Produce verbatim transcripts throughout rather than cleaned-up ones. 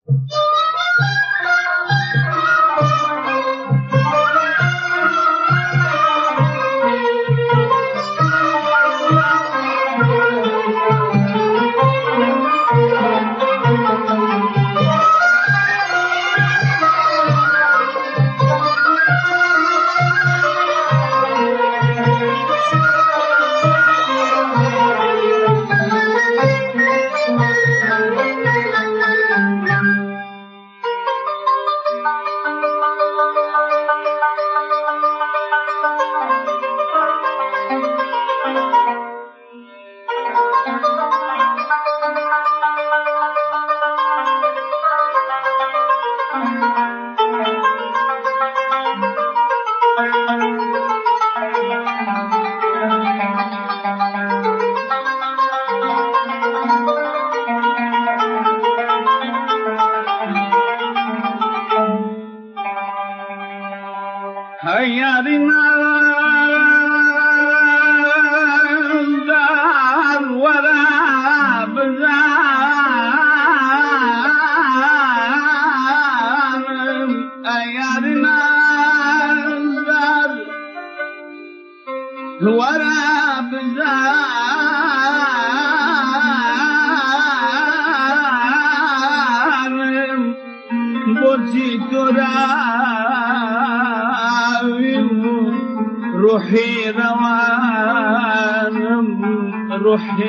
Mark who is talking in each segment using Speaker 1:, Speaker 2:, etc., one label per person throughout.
Speaker 1: روحي روانم روحي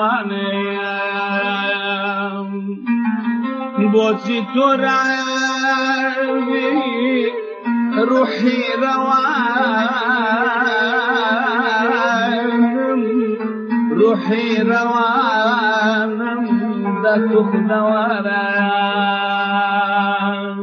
Speaker 1: روانم بوسي ترابي روحي روانم روحي روانم دا تخد ورام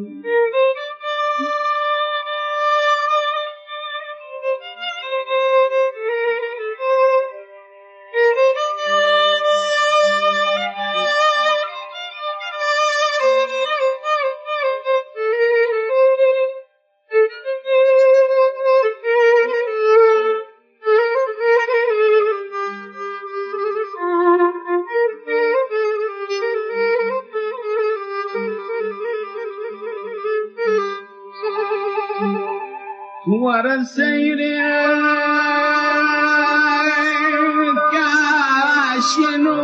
Speaker 1: ورا السير كاشنو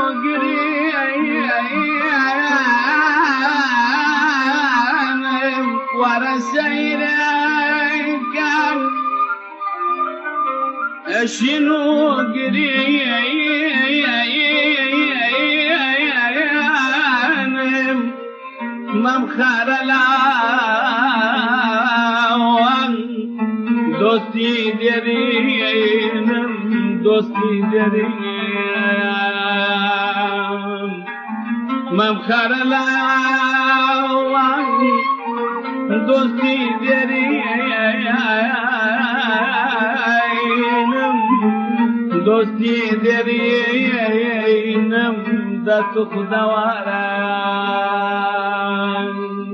Speaker 1: قريان ورا السير كاشنو قريان ممخر لاوان دوستی درینم دوستی درینم ممخر لاوان دوستی درینم دوستی درینم دست خداوارم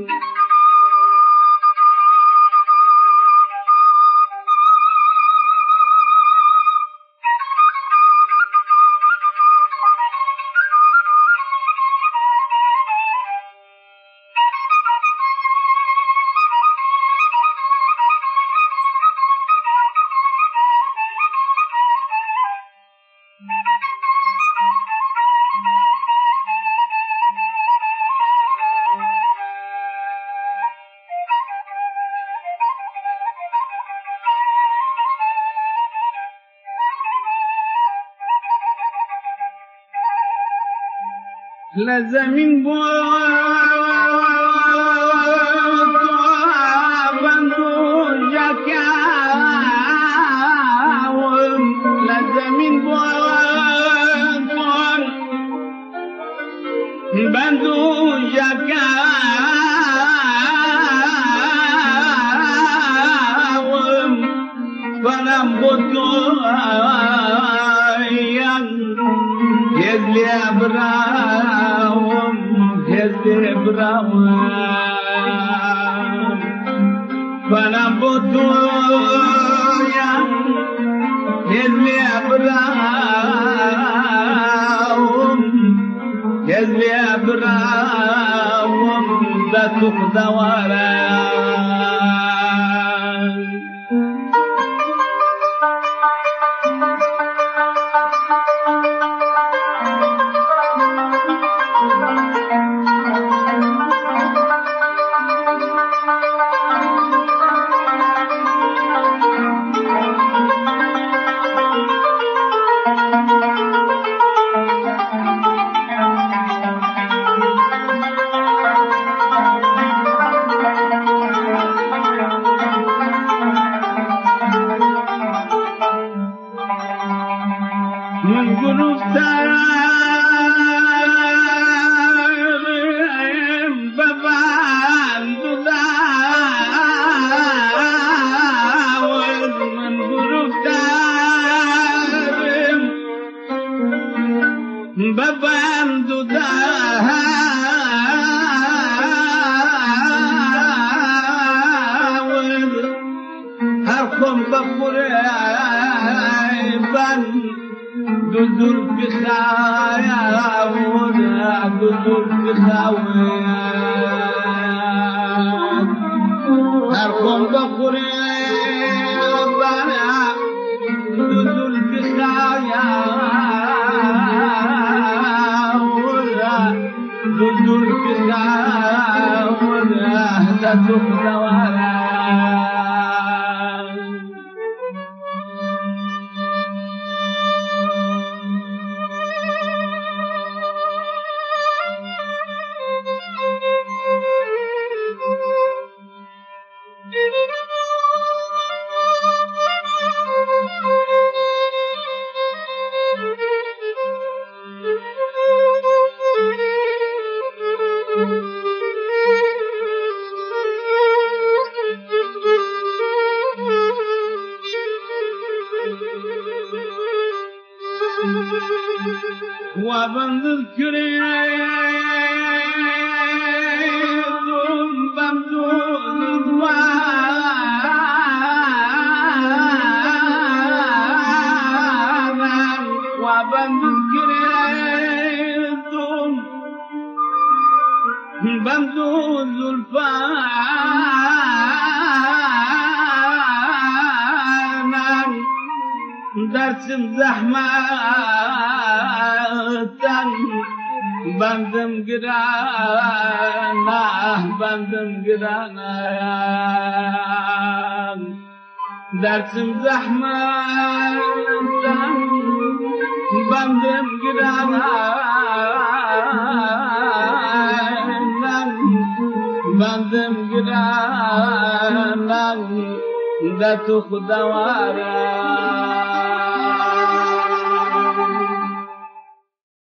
Speaker 1: لزمین بود بندو جکاوم لزمین بود بندو جکاوم فنم بودو هزلی ابراوم هزلی ابراوم فنم بودویم هزلی ابراوم هزلی ابراوم تو خداواره من گرفتم ببند و داود من گرفتم ببند و داود هر خم بخوره بند دو زلف خاون دو زلف خاون هر خم بخوره بنا دو زلف خاون دو زلف خاون دا تو خداواره وبند الكريم بمدود الوانا وبند الكريم بمدود الفانا درسم زحمة بندم گرانا بندم گرانا درسم زحمت بندم گرانا بندم گرانا دا تو خداواره